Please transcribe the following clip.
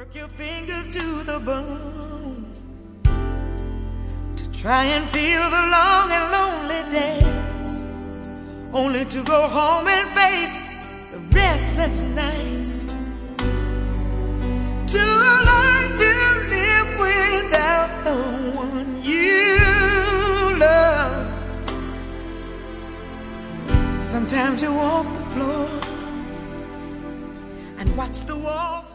Work your fingers to the bone to try and feel the long and lonely days, only to go home and face the restless nights, to learn to live without the one you love. Sometimes you walk the floor and watch the walls